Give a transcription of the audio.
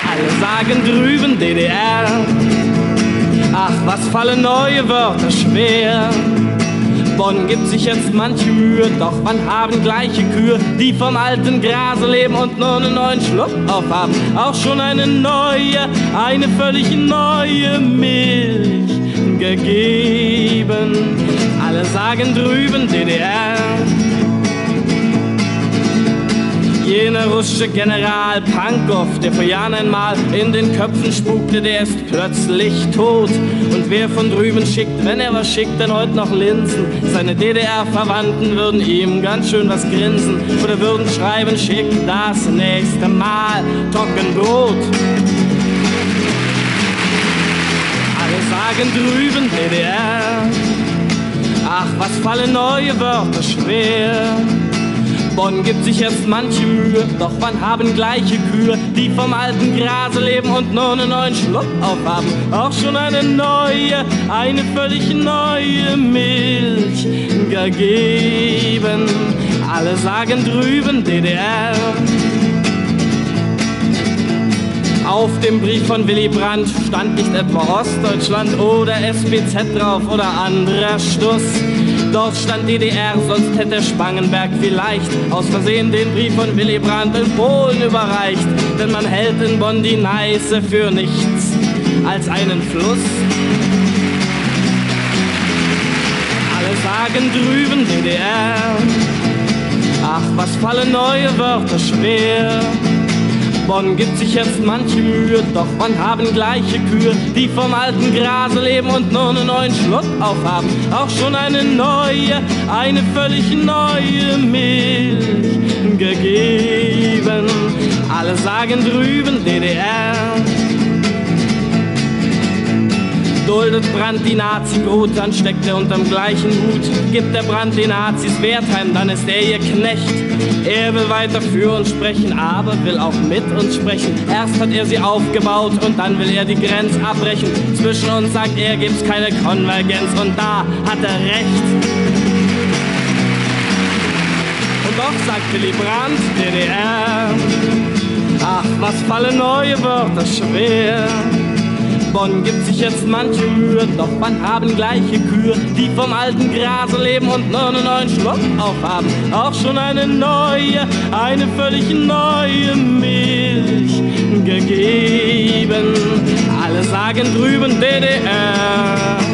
Alle sagen drüben DDR. Ach, was fallen neue Wörter schwer. Bonn gibt sich jetzt manche Mühe, doch wann haben gleiche Kühe, die vom alten Grase leben und nur einen neuen Schluck aufhaben, auch schon eine völlig neue Milch gegeben. Alle sagen drüben DDR. Jener russische General Pankow, der vor Jahren einmal in den Köpfen spukte, der ist plötzlich tot. Und wer von drüben schickt, wenn er was schickt, dann heute noch Linsen. Seine DDR-Verwandten würden ihm ganz schön was grinsen oder würden schreiben, schick das nächste Mal Trockenbrot. Alle sagen drüben DDR. Ach, was fallen neue Wörter schwer. Bonn gibt sich jetzt manche Mühe, doch wann haben gleiche Kühe, die vom alten Grase leben und nur einen neuen Schluck aufhaben, auch schon eine völlig neue Milch gegeben. Alle sagen drüben DDR. Auf dem Brief von Willy Brandt stand nicht etwa Ostdeutschland oder SBZ drauf oder anderer Stuss. Dort stand DDR, sonst hätte Spangenberg vielleicht aus Versehen den Brief von Willy Brandt in Polen überreicht. Denn man hält in Bonn die Neiße für nichts als einen Fluss. Alle sagen drüben DDR. Ach, was fallen neue Wörter schwer. Bonn gibt sich jetzt manche Mühe, doch wann haben gleiche Kühe, die vom alten Grase leben und nur einen neuen Schluck aufhaben, auch schon eine völlig neue Milch gegeben. Alle sagen drüben DDR. Duldet Brandt die Nazi-Brut, dann steckt er unterm gleichen Hut. Gibt der Brandt den Nazis Wertheim, dann ist er ihr Knecht. Er will weiter für uns sprechen, aber will auch mit uns sprechen. Erst hat er sie aufgebaut und dann will er die Grenze abbrechen. Zwischen uns, sagt er, gibt's keine Konvergenz und da hat er recht. Und doch sagt Willy Brandt DDR. Ach, was fallen neue Wörter schwer. Bonn gibt sich jetzt manche Mühe, doch wann haben gleiche Kühe, die vom alten Grase leben und nur einen neuen Schluck aufhaben, auch schon eine völlig neue Milch gegeben. Alle sagen drüben DDR.